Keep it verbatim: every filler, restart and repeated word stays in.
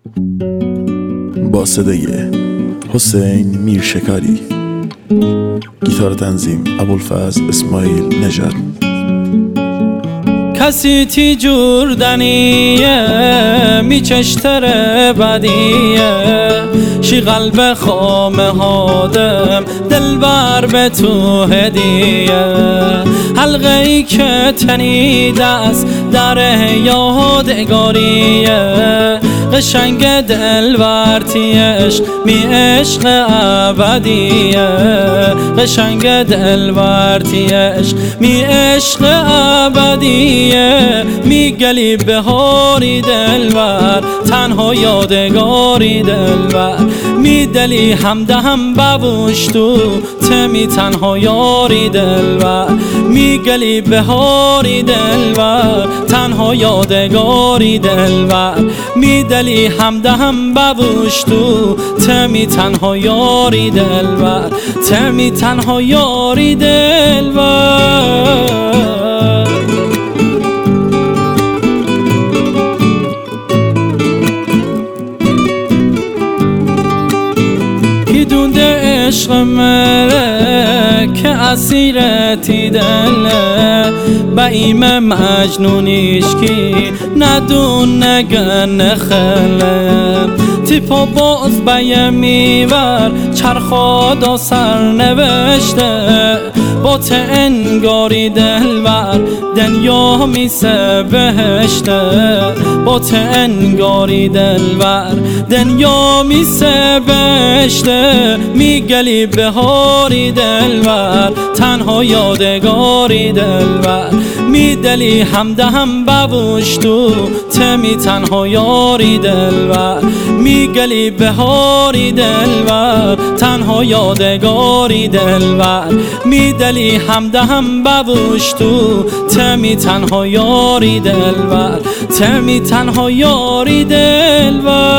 با صدای حسین میرشکاری، گیتار تنظیم ابوالفضل اسماعیل نژاد. کسی تی جوردنیه میچشتره بدیه شی قلب خامه هادم دلبر به تو هدیه حلقه ای که تنیده است در یادگاریه قشنگ دلورتیش می عشق ابدیه قشنگ دلورتیش می عشق ابدیه می گلی بهاری دلبر تنها یادگاری دلبر می دلی همده هم بوش تو تمی تنها یاری دلبر می گلی بهاری دلبر تنها یادگاری دلبر می دلی همده هم بوش تو تمی تنها یاری دلبر تمی تنها یاری دلبر. عشق مره که اسیرتی دله بایم مجنونیش کی ندون نگه نخله تیپا باز بایم میور چرخاد و سر نوشته با تنگاری دلور دنیا میسه بهشته با تنگاری دلور دنیا میسه بهشته میگلی بهاری دلور تنها یادگاری دلور میدلی همده هم بوش تو تمی تنها یاری دلور میگلی بهاری دلور تنها یادگاری دلور میدلی همده هم بوش تو تمی تنها یاری دلور تمی تنها یاری دلور.